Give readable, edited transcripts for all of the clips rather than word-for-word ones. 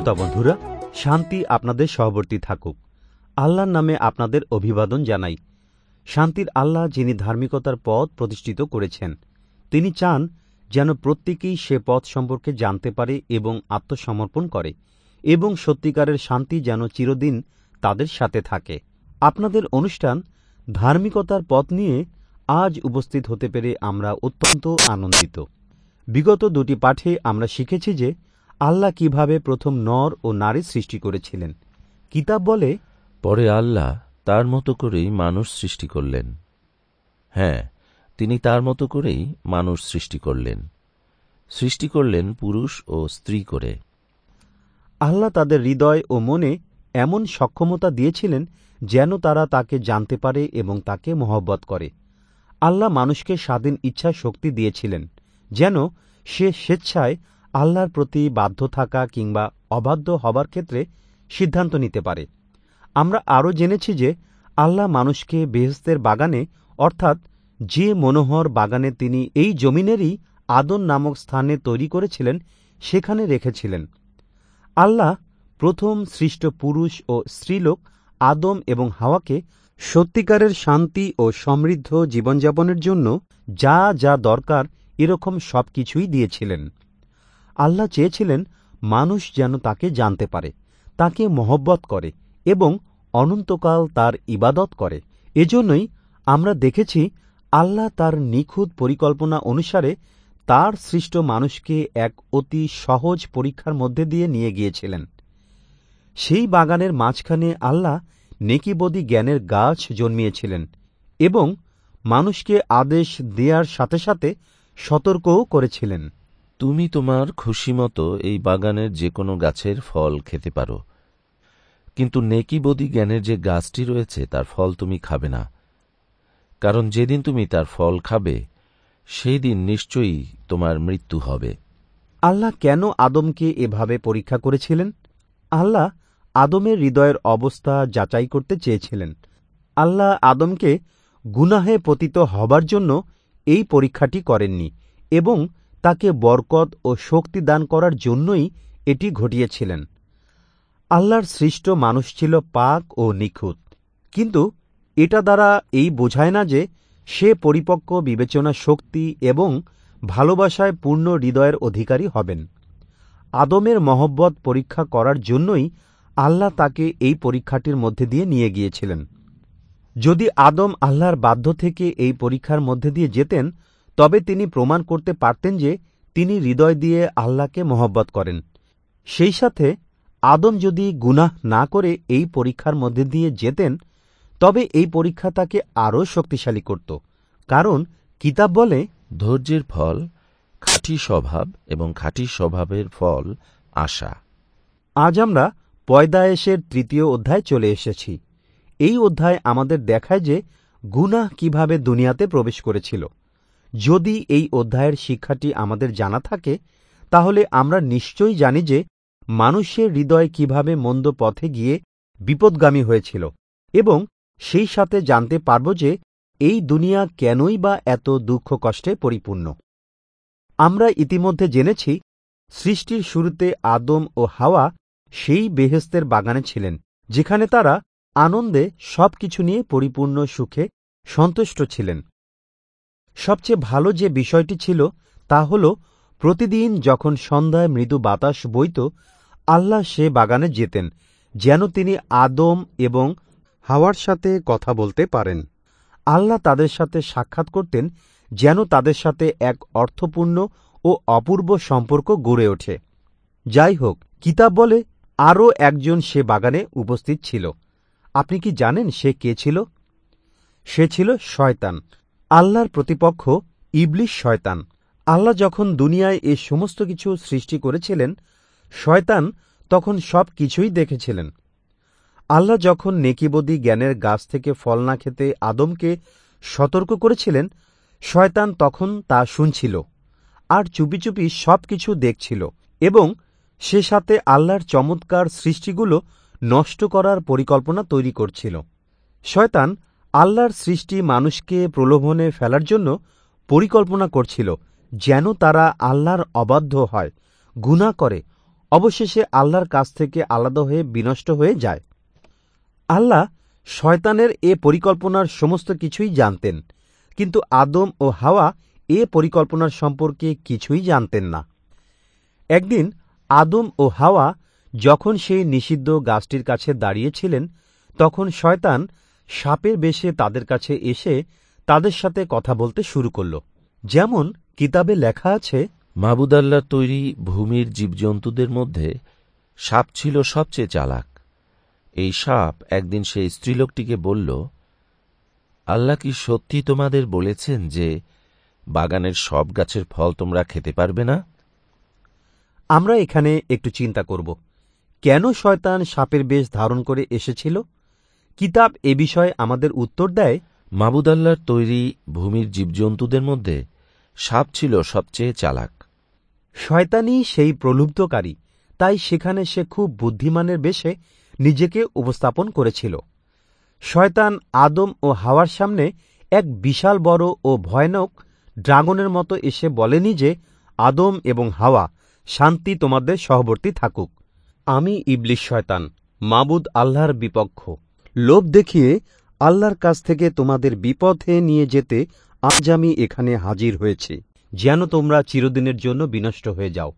শ্রোতা বন্ধুরা, শান্তি আপনাদের সহবর্তী থাকুক। আল্লাহর নামে আপনাদের অভিবাদন জানাই। শান্তির আল্লাহ, যিনি ধার্মিকতার পথ প্রতিষ্ঠিত করেছেন, তিনি চান যেন প্রত্যেকেই সে পথ সম্পর্কে জানতে পারে এবং আত্মসমর্পণ করে, এবং সত্যিকারের শান্তি যেন চিরদিন তাদের সাথে থাকে। আপনাদের অনুষ্ঠান ধার্মিকতার পথ নিয়ে আজ উপস্থিত হতে পেরে আমরা অত্যন্ত আনন্দিত। বিগত দুটি পাঠে আমরা শিখেছি যে আল্লাহ কিভাবে প্রথম নর ও নারী সৃষ্টি করেছিলেন। কিতাব বলে, পরে আল্লাহ তার মতো করেই মানুষ সৃষ্টি করলেন। হ্যাঁ, তিনি তার মতো করেই মানুষ সৃষ্টি করলেন পুরুষ ও স্ত্রী করে। আল্লাহ তাদের হৃদয় ও মনে এমন সক্ষমতা দিয়েছিলেন যেন তারা তাকে জানতে পারে এবং তাকে মহব্বত করে। আল্লাহ মানুষকে স্বাধীন ইচ্ছা শক্তি দিয়েছিলেন যেন সে স্বেচ্ছায় আল্লাহর প্রতি বাধ্য থাকা কিংবা অবাধ্য হবার ক্ষেত্রে সিদ্ধান্ত নিতে পারে। আমরা আরও জেনেছি যে আল্লাহ মানুষকে বেহেশতের বাগানে, অর্থাৎ যে মনোহর বাগানে তিনি এই জমিনেরই আদন নামক স্থানে তৈরি করেছিলেন, সেখানে রেখেছিলেন। আল্লাহ প্রথম সৃষ্ট পুরুষ ও স্ত্রীলোক আদম এবং হাওয়াকে সত্যিকারের শান্তি ও সমৃদ্ধ জীবনযাপনের জন্য যা যা দরকার এরকম সব কিছুই দিয়েছিলেন। আল্লাহ চেয়েছিলেন মানুষ যেন তাকে জানতে পারে, তাকে মহব্বত করে এবং অনন্তকাল তার ইবাদত করে। এজন্যই আমরা দেখেছি আল্লাহ তার নিখুঁত পরিকল্পনা অনুসারে তার সৃষ্ট মানুষকে এক অতি সহজ পরীক্ষার মধ্যে দিয়ে নিয়ে গিয়েছিলেন। সেই বাগানের মাঝখানে আল্লাহ নেকিবদী জ্ঞানের গাছ জন্মিয়েছিলেন এবং মানুষকে আদেশ দেওয়ার সাথে সাথে সতর্কও করেছিলেন। তুমি তোমার খুশিমতো এই বাগানের যে কোনো গাছের ফল খেতে পারো, কিন্তু নেকিবদী জ্ঞানের যে গাছটি রয়েছে তার ফল তুমি খাবে না, কারণ যেদিন তুমি তার ফল খাবে সেই দিন নিশ্চয়ই তোমার মৃত্যু হবে। আল্লাহ কেন আদমকে এভাবে পরীক্ষা করেছিলেন? আল্লাহ আদমের হৃদয়ের অবস্থা যাচাই করতে চেয়েছিলেন। আল্লাহ আদমকে গুনাহে পতিত হবার জন্য এই পরীক্ষাটি করেননি এবং তাকে বরকত ও শক্তি দান করার জন্যই এটি ঘটিয়েছিলেন। আল্লাহর সৃষ্ট মানুষ ছিল পাক ও নিখুঁত, কিন্তু এটা দ্বারা এই বোঝায় না যে সে পরিপক্ক বিবেচনা শক্তি এবং ভালোবাসায় পূর্ণ হৃদয়ের অধিকারী হবেন। আদমের মহব্বত পরীক্ষা করার জন্যই আল্লাহ তাকে এই পরীক্ষাটির মধ্যে দিয়ে নিয়ে গিয়েছিলেন। যদি আদম আল্লাহর বাধ্য থেকে এই পরীক্ষার মধ্যে দিয়ে যেতেন, তবে তিনি প্রমাণ করতে পারতেন যে তিনি হৃদয় দিয়ে আল্লাহকে মহব্বত করেন। সেই সাথে আদম যদি গুনাহ না করে এই পরীক্ষার মধ্যে দিয়ে যেতেন, তবে এই পরীক্ষা তাকে আরও শক্তিশালী করত, কারণ কিতাব বলে, ধৈর্যের ফল খাঁটি স্বভাব এবং খাঁটি স্বভাবের ফল আশা। আজ আমরা পয়দায়েশের 3 অধ্যায় চলে এসেছি। এই অধ্যায় আমাদের দেখায় যে গুনাহ কিভাবে দুনিয়াতে প্রবেশ করেছিল। যদি এই অধ্যায়ের শিক্ষাটি আমাদের জানা থাকে, তাহলে আমরা নিশ্চয়ই জানি যে মানুষের হৃদয় কিভাবে মন্দ পথে গিয়ে বিপদগামী হয়েছিল, এবং সেই সাথে জানতে পারব যে এই দুনিয়া কেনই বা এত দুঃখ কষ্টে পরিপূর্ণ। আমরা ইতিমধ্যে জেনেছি সৃষ্টির শুরুতে আদম ও হাওয়া সেই বেহেশতের বাগানে ছিলেন, যেখানে তারা আনন্দে সবকিছু নিয়ে পরিপূর্ণ সুখে সন্তুষ্ট ছিলেন। সবচেয়ে ভালো যে বিষয়টি ছিল তা হল, প্রতিদিন যখন সন্ধ্যায় মৃদু বাতাস বইত, আল্লাহ সে বাগানে যেতেন যেন তিনি আদম এবং হাওয়ার সাথে কথা বলতে পারেন। আল্লাহ তাদের সাথে সাক্ষাৎ করতেন যেন তাদের সাথে এক অর্থপূর্ণ ও অপূর্ব সম্পর্ক গড়ে ওঠে। যাই হোক, কিতাব বলে আরও একজন সে বাগানে উপস্থিত ছিল। আপনি কি জানেন সে কে ছিল? সে ছিল শয়তান, আল্লাহর প্রতিপক্ষ ইবলিশ শয়তান। আল্লাহ যখন দুনিয়ায় এ সমস্ত কিছু সৃষ্টি করেছিলেন, শয়তান তখন সব কিছুই দেখেছিলেন। আল্লাহ যখন নেকিবদী জ্ঞানের গাছ থেকে ফল না খেতে আদমকে সতর্ক করেছিলেন, শয়তান তখন তা শুনছিল আর চুপি চুপি সব কিছু দেখছিল, এবং সে সাথে আল্লাহর চমৎকার সৃষ্টিগুলো নষ্ট করার পরিকল্পনা তৈরি করছিল। শয়তান আল্লাহর সৃষ্টি মানুষকে প্রলোভনে ফেলার জন্য পরিকল্পনা করছিল, যেন তারা আল্লাহর অবাধ্য হয়, গুনাহ করে, অবশেষে আল্লাহর কাছ থেকে আলাদা হয়ে বিনষ্ট হয়ে যায়। আল্লাহ শয়তানের এ পরিকল্পনার সমস্ত কিছুই জানতেন, কিন্তু আদম ও হাওয়া এ পরিকল্পনার সম্পর্কে কিছুই জানতেন না। একদিন আদম ও হাওয়া যখন সেই নিষিদ্ধ গাছটির কাছে দাঁড়িয়েছিলেন, তখন শয়তান সাপের বেশে তাদের কাছে এসে তাদের সাথে কথা বলতে শুরু করল। যেমন কিতাবে লেখা আছে, মাবুদ আল্লাহর তৈরি ভূমির জীবজন্তুদের মধ্যে সাপ ছিল সবচেয়ে চালাক। এই সাপ একদিন সেই স্ত্রীলোকটিকে বলল, আল্লাহ কি সত্যি তোমাদের বলেছেন যে বাগানের সব গাছের ফল তোমরা খেতে পারবে না? আমরা এখানে একটু চিন্তা করব, কেন শয়তান সাপের বেশ ধারণ করে এসেছিল। কিতাব এ বিষয়ে আমাদের উত্তর দেয়, মাবুদ আল্লাহর তৈরি ভূমির জীবজন্তুদের মধ্যে সাপ ছিল সবচেয়ে চালাক। শয়তানই সেই প্রলুব্ধকারী, তাই সেখানে সে খুব বুদ্ধিমানের বেশে নিজেকে উপস্থাপন করেছিল। শয়তান আদম ও হাওয়ার সামনে এক বিশাল বড় ও ভয়ানক ড্রাগনের মতো এসে বলেনি যে, আদম এবং হাওয়া, শান্তি তোমাদের সহবর্তী থাকুক। আমি ইবলিস শয়তান, মাবুদ আল্লাহর বিপক্ষ। লোভ দেখিয়ে আল্লাহর কাছ থেকে তোমাদের বিপথে নিয়ে যেতে আজ আমি এখানে হাজির হয়েছি, যেন তোমরা চিরদিনের জন্য বিনষ্ট হয়ে যাও।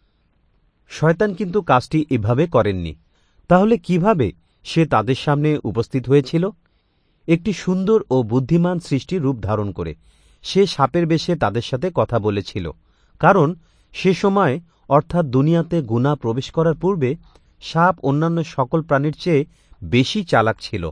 শয়তান কিন্তু কাজটি এভাবে করেননি। তাহলে কিভাবে সে তাদের সামনে উপস্থিত হয়েছিল? একটি সুন্দর ও বুদ্ধিমান সৃষ্টি রূপ ধারণ করে সে সাপের বেশে তাদের সাথে কথা বলেছিল, কারণ সে সময় অর্থাৎ দুনিয়াতে গুনাহ প্রবেশ করার পূর্বে সাপ অন্যান্য সকল প্রাণীর চেয়ে বেশি চালাক ছিল।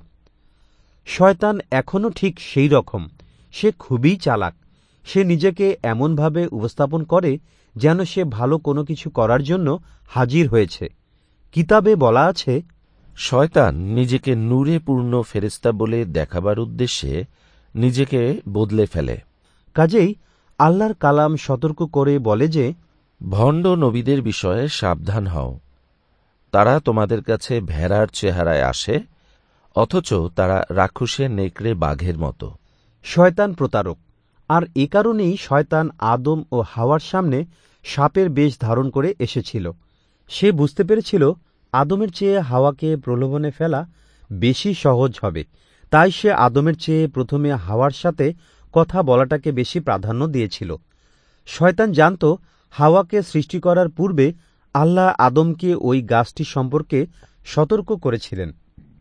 শয়তান এখনও ঠিক সেই রকম, সে খুবই চালাক। সে নিজেকে এমনভাবে উপস্থাপন করে যেন সে ভালো কোনো কিছু করার জন্য হাজির হয়েছে। কিতাবে বলা আছে, শয়তান নিজেকে নূরে পূর্ণ ফেরেশতা বলে দেখাবার উদ্দেশ্যে নিজেকে বদলে ফেলে। কাজেই আল্লাহর কালাম সতর্ক করে বলে যে, ভণ্ড নবীদের বিষয়ে সাবধান হও। তারা তোমাদের কাছে ভেড়ার চেহারায় আসে, অথচ তারা রাক্ষসে নেকড়ে বাঘের মতো। শয়তান প্রতারক, আর এ কারণেই শয়তান আদম ও হাওয়ার সামনে সাপের বেশ ধারণ করে এসেছিল। সে বুঝতে পেরেছিল আদমের চেয়ে হাওয়াকে প্রলোভনে ফেলা বেশি সহজ হবে, তাই সে আদমের চেয়ে প্রথমে হাওয়ার সাথে কথা বলাটাকে বেশি প্রাধান্য দিয়েছিল। শয়তান জানত হাওয়াকে সৃষ্টি করার পূর্বে আল্লাহ আদমকে ওই গাছটি সম্পর্কে সতর্ক করেছিলেন।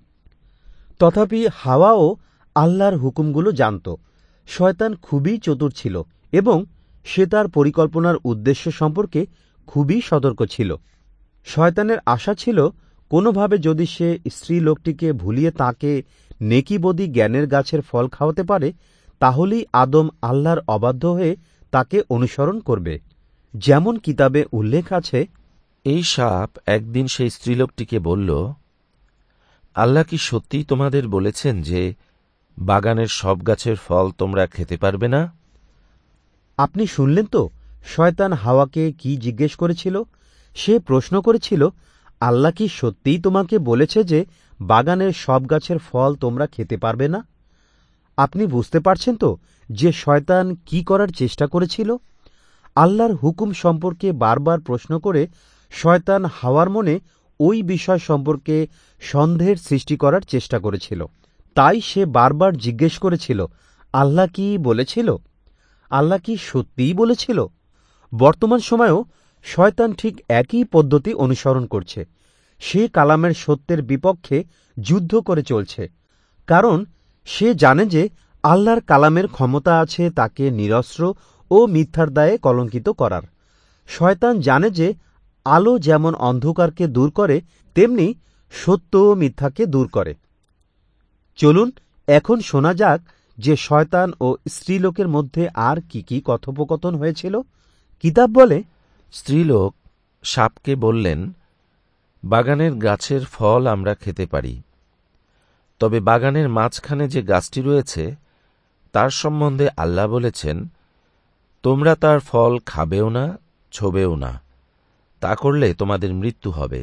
তথাপি হাওয়াও আল্লাহর হুকুমগুলো জানত। শয়তান খুবই চতুর ছিল এবং সে তার পরিকল্পনার উদ্দেশ্য সম্পর্কে খুবই সতর্ক ছিল। শয়তানের আশা ছিল কোনোভাবে যদি সে স্ত্রী লোকটিকে ভুলিয়ে তাকে নেকিবদী জ্ঞানের গাছের ফল খাওয়াতে পারে, তাহলেই আদম আল্লাহর অবাধ্য হয়ে তাকে অনুসরণ করবে। যেমন কিতাবে উল্লেখ আছে, এই সাপ একদিন সেই স্ত্রীলোকটিকে বলল, আল্লাহ কি সত্যিই তোমাদের বলেছেন যে বাগানের সব গাছের ফল তোমরা খেতে পারবে না? আপনি শুনলেন তো শয়তান হাওয়াকে কি জিজ্ঞেস করেছিল? সে প্রশ্ন করেছিল, আল্লাহ কি সত্যিই তোমাকে বলেছে যে বাগানের সব গাছের ফল তোমরা খেতে পারবে না? আপনি বুঝতে পারছেন তো যে শয়তান কি করার চেষ্টা করেছিল? আল্লাহর হুকুম সম্পর্কে বারবার প্রশ্ন করে শয়তান হাওয়ার মনে ওই বিষয় সম্পর্কে সন্দেহের সৃষ্টি করার চেষ্টা করেছিল। তাই সে বারবার জিজ্ঞেস করেছিল, আল্লাহ কি বলেছিল? আল্লাহ কি সত্যিই বলেছিল? বর্তমান সময়েও শয়তান ঠিক একই পদ্ধতি অনুসরণ করছে। সে কালামের সত্যের বিপক্ষে যুদ্ধ করে চলছে, কারণ সে জানে যে আল্লাহর কালামের ক্ষমতা আছে তাকে নিরস্ত্র ও মিথ্যার দায়ে কলঙ্কিত করার। শয়তান জানে যে আলো যেমন অন্ধকারকে দূর করে, তেমনি সত্য ও মিথ্যাকে দূর করে। চলুন এখন শোনা যাক যে শয়তান ও স্ত্রীলোকের মধ্যে আর কি কি কথোপকথন হয়েছিল। কিতাব বলে, স্ত্রীলোক সাপকে বললেন, বাগানের গাছের ফল আমরা খেতে পারি, তবে বাগানের মাঝখানে যে গাছটি রয়েছে তার সম্বন্ধে আল্লাহ বলেছেন, তোমরা তার ফল খাবেও না, ছোবেও না, তা করলে তোমাদের মৃত্যু হবে।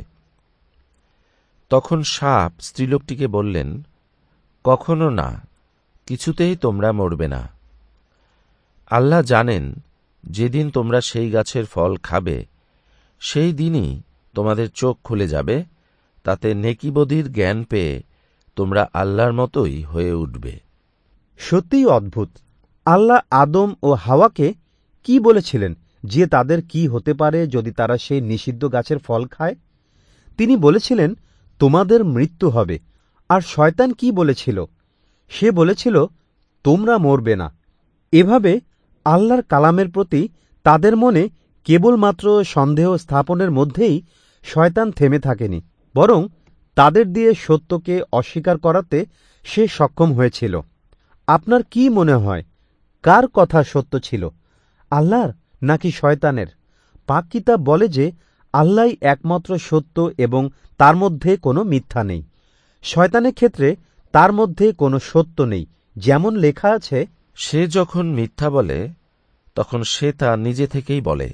তখন সাপ স্ত্রীলোকটিকে বললেন, কখনো না, কিছুতেই তোমরা মরবে না। আল্লাহ জানেন যেদিন তোমরা সেই গাছের ফল খাবে সেই দিনই তোমাদের চোখ খুলে যাবে, তাতে নেকিবদির জ্ঞান পেয়ে তোমরা আল্লাহর মতোই হয়ে উঠবে। সত্যিই অদ্ভুত। আল্লাহ আদম ও হাওয়াকে কি বলেছিলেন যে তাদের কি হতে পারে যদি তারা সেই নিষিদ্ধ গাছের ফল খায়? তিনি বলেছিলেন তোমাদের মৃত্যু হবে। আর শয়তান কি বলেছিল? সে বলেছিল তোমরা মরবে না। এভাবে আল্লাহর কালামের প্রতি তাদের মনে কেবলমাত্র সন্দেহ স্থাপনের মধ্যেই শয়তান থেমে থাকেনি, বরং তাদের দিয়ে সত্যকে অস্বীকার করাতে সে সক্ষম হয়েছিল। আপনার কি মনে হয়, কার কথা সত্য ছিল, আল্লাহর নাকি শয়তানের? পাক কিতাব বলে যে আল্লাহই একমাত্র সত্য এবং তার মধ্যে কোনো মিথ্যা নেই। শয়তানের ক্ষেত্রে তার মধ্যে কোনো সত্য নেই। যেমন লেখা আছে, সে যখন মিথ্যা বলে তখন সে তা নিজে থেকেই বলে,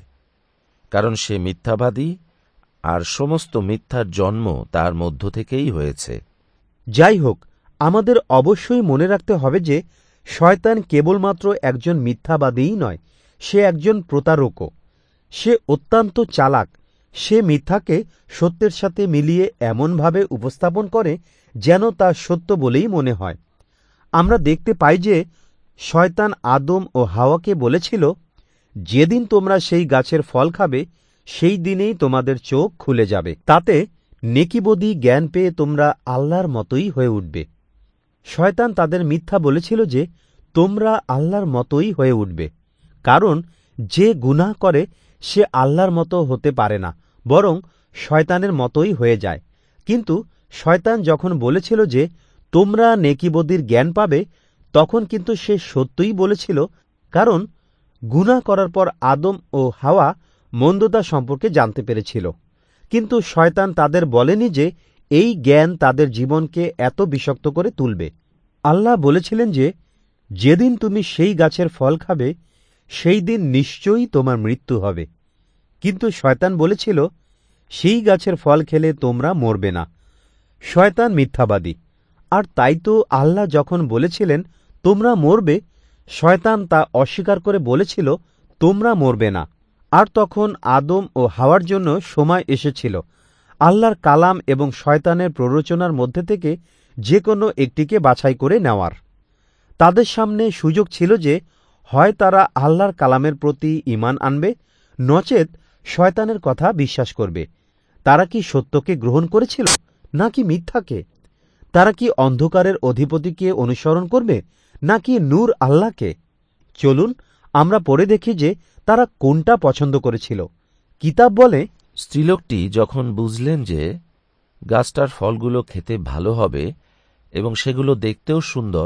কারণ সে মিথ্যাবাদী, আর সমস্ত মিথ্যার জন্ম তার মধ্য থেকেই হয়েছে। যাই হোক, আমাদের অবশ্যই মনে রাখতে হবে যে শয়তান কেবলমাত্র একজন মিথ্যাবাদীই নয়, সে একজন প্রতারকও। সে অত্যন্ত চালাক। সে মিথ্যাকে সত্যের সাথে মিলিয়ে এমনভাবে উপস্থাপন করে যেন তা সত্য বলেই মনে হয়। আমরা দেখতে পাই যে শয়তান আদম ও হাওয়াকে বলেছিল, যেদিন তোমরা সেই গাছের ফল খাবে সেই দিনেই তোমাদের চোখ খুলে যাবে, তাতে নেকিবদী জ্ঞান পেয়ে তোমরা আল্লাহর মতোই হয়ে উঠবে। শয়তান তাদের মিথ্যা বলেছিল যে তোমরা আল্লাহর মতোই হয়ে উঠবে, কারণ যে গুনাহ করে সে আল্লাহর মতো হতে পারে না, বরং শয়তানের মতোই হয়ে যায়। কিন্তু শয়তান যখন বলেছিল যে তোমরা নেকিবদির জ্ঞান পাবে, তখন কিন্তু সে সত্যই বলেছিল, কারণ গুনাহ করার পর আদম ও হাওয়া মন্দতা সম্পর্কে জানতে পেরেছিল। কিন্তু শয়তান তাদের বলেনি যে এই জ্ঞান তাদের জীবনকে এত বিষাক্ত করে তুলবে। আল্লাহ বলেছিলেন যে যেদিন তুমি সেই গাছের ফল খাবে সেই দিন নিশ্চয়ই তোমার মৃত্যু হবে। কিন্তু শয়তান বলেছিল সেই গাছের ফল খেলে তোমরা মরবে না। শয়তান মিথ্যাবাদী। আর তাই তো আল্লাহ যখন বলেছিলেন তোমরা মরবে, শয়তান তা অস্বীকার করে বলেছিল তোমরা মরবে না। আর তখন আদম ও হাওয়ার জন্য সময় এসেছিল আল্লাহর কালাম এবং শয়তানের প্ররোচনার মধ্যে থেকে যে কোনো একটিকে বাছাই করে নেওয়ার। তাদের সামনে সুযোগ ছিল যে হয় তারা আল্লাহর কালামের প্রতি ঈমান আনবে, নচেত শয়তানের কথা বিশ্বাস করবে। তারা কি সত্যকে গ্রহণ করেছিল নাকি মিথ্যাকে? তারা কি অন্ধকারের অধিপতিকে অনুসরণ করবে নাকি নূর আল্লাহকে? চলুন আমরা পড়ে দেখি যে তারা কোনটা পছন্দ করেছিল। কিতাব বলে, স্ত্রীলোকটি যখন বুঝলেন যে গাছটার ফলগুলো খেতে ভালো হবে এবং সেগুলো দেখতেও সুন্দর,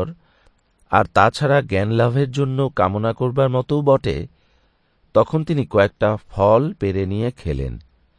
আর তাছাড়া জ্ঞান লাভের জন্য কামনা করবার মতোও বটে, তখন তিনি কয়েকটা ফল পেড়ে নিয়ে খেলেন।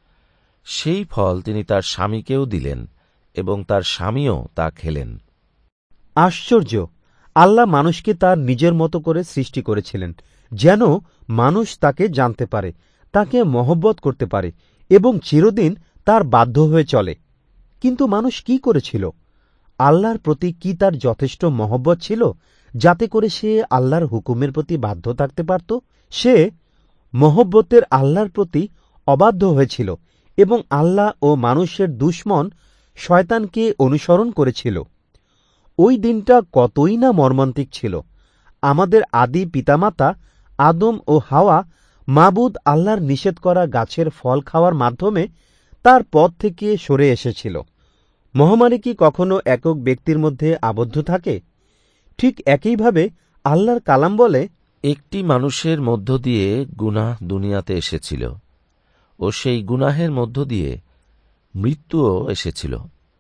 সেই ফল তিনি তার স্বামীকেও দিলেন এবং তার স্বামীও তা খেলেন। আশ্চর্য! আল্লাহ মানুষকে তার নিজের মতো করে সৃষ্টি করেছিলেন, যেন মানুষ তাকে জানতে পারে, তাকে মহব্বত করতে পারে এবং চিরদিন তার বাধ্য হয়ে চলে। কিন্তু মানুষ কি করেছিল? আল্লাহর প্রতি কি তার যথেষ্ট মহব্বত ছিল যাতে করে সে আল্লাহর হুকুমের প্রতি বাধ্য থাকতে পারত? সে মহব্বতের আল্লাহর প্রতি অবাধ্য হয়েছিল এবং আল্লাহ ও মানুষের দুশমন শয়তানকে অনুসরণ করেছিল। ওই দিনটা কতই না মর্মান্তিক ছিল। আমাদের আদি পিতামাতা আদম ও হাওয়া মাবুদ আল্লাহর নিষেধ করা গাছের ফল খাওয়ার মাধ্যমে তার পথ থেকে সরে এসেছিল। মহামারী কি কখনো একক ব্যক্তির মধ্যে আবদ্ধ থাকে? ঠিক একইভাবে আল্লাহর কালাম বলে, একটি মানুষের মধ্য দিয়ে গুনাহ দুনিয়াতে এসেছিল ও সেই গুনাহের মধ্য দিয়ে মৃত্যুও এসেছিল।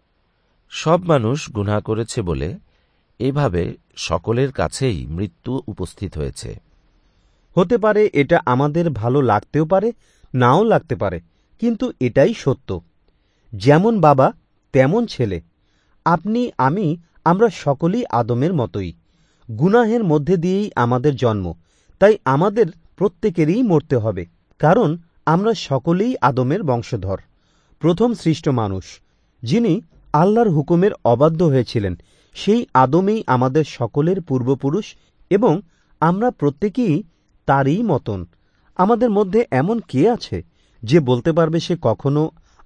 সব মানুষ গুনাহ করেছে বলে এভাবে সকলের কাছেই মৃত্যু উপস্থিত হয়েছে। হতে পারে এটা আমাদের ভালো লাগতেও পারে, নাও লাগতে পারে, কিন্তু এটাই সত্য। যেমন বাবা তেমন ছেলে। আপনি, আমি, আমরা সকলেই আদমের মতোই। গুনাহের মধ্যে দিয়েই আমাদের জন্ম, তাই আমাদের প্রত্যেকেরই মরতে হবে, কারণ আমরা সকলেই আদমের বংশধর, প্রথম সৃষ্ট মানুষ। যিনি আল্লাহর হুকুমের অবাধ্য হয়েছিলেন সেই আদমেই আমাদের সকলের পূর্বপুরুষ এবং আমরা প্রত্যেকেই তারই মতন। আমাদের মধ্যে এমন কে আছে যে বলতে পারবে সে কখনো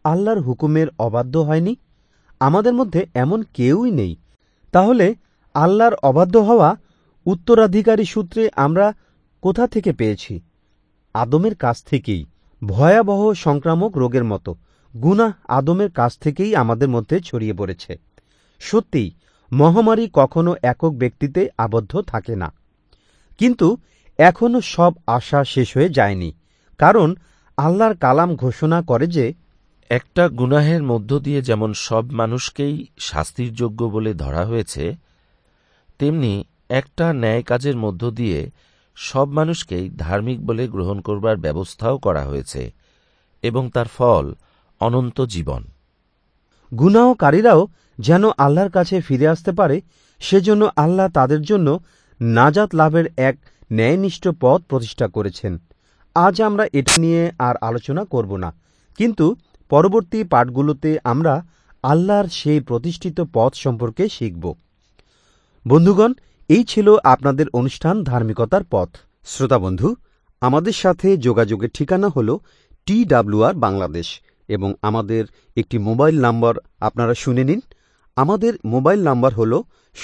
আল্লাহর হুকুমের অবাধ্য হয়নি? আমাদের মধ্যে এমন কেউই নেই। তাহলে আল্লাহর অবাধ্য হওয়া উত্তরাধিকারী সূত্রে আমরা কোথা থেকে পেয়েছি? আদমের কাছ থেকেই। ভয়াবহ সংক্রামক রোগের মতো গুনাহ আদমের কাছ থেকেই আমাদের মধ্যে ছড়িয়ে পড়েছে। সত্যিই মহামারী কখনো একক ব্যক্তিতে আবদ্ধ থাকে না। কিন্তু এখনো সব আশা শেষ হয়ে যায়নি, কারণ আল্লাহর কালাম ঘোষণা করে যে একটা গুনাহের মধ্য দিয়ে যেমন সব মানুষকেই শাস্তির যোগ্য বলে ধরা হয়েছে, তেমনি একটা ন্যায় কাজের মধ্য দিয়ে সব মানুষকেই ধার্মিক বলে গ্রহণ করবার ব্যবস্থাও করা হয়েছে, এবং তার ফল অনন্ত জীবন। গুনাহকারীরাও যেন আল্লাহর কাছে ফিরে আসতে পারে, সেজন্য আল্লাহ তাদের জন্য নাজাত লাভের এক ন্যায়নিষ্ঠ পথ প্রতিষ্ঠা করেছেন। আজ আমরা এটা নিয়ে আর আলোচনা করব না, কিন্তু পরবর্তী পাঠগুলোতে আমরা আল্লাহর সেই প্রতিষ্ঠিত পথ সম্পর্কে শিখব। বন্ধুগণ, এই ছিল আপনাদের অনুষ্ঠান ধার্মিকতার পথ। শ্রোতা বন্ধু, আমাদের সাথে যোগাযোগের ঠিকানা হল TWR বাংলাদেশ, এবং আমাদের একটি মোবাইল নাম্বার আপনারা শুনে নিন। আমাদের মোবাইল নাম্বার হল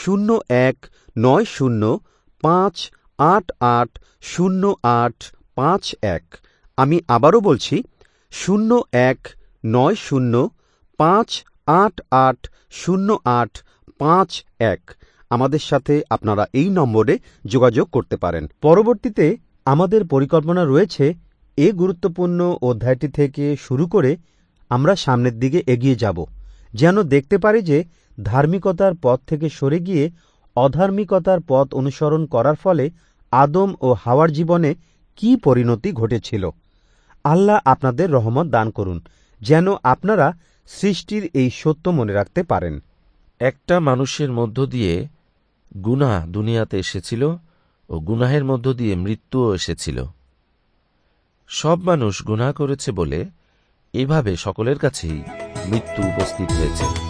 019058800851। আমি আবারও বলছি 019058800851। আমাদের সাথে আপনারা এই নম্বরে যোগাযোগ করতে পারেন। পরবর্তীতে আমাদের পরিকল্পনা রয়েছে এই গুরুত্বপূর্ণ অধ্যায়টি থেকে শুরু করে আমরা সামনের দিকে এগিয়ে যাব, যেন দেখতে পারি যে ধার্মিকতার পথ থেকে সরে গিয়ে অধার্মিকতার পথ অনুসরণ করার ফলে আদম ও হাওয়ার জীবনে কি পরিণতি ঘটেছিল। আল্লাহ আপনাদের রহমত দান করুন, যেন আপনারা সৃষ্টির এই সত্য মনে রাখতে পারেন। একটা মানুষের মধ্য দিয়ে গুনাহ দুনিয়াতে এসেছিল, ও গুনাহের মধ্য দিয়ে মৃত্যুও এসেছিল। সব মানুষ গুনাহ করেছে বলে এভাবে সকলের কাছেই মৃত্যু উপস্থিত হয়েছে।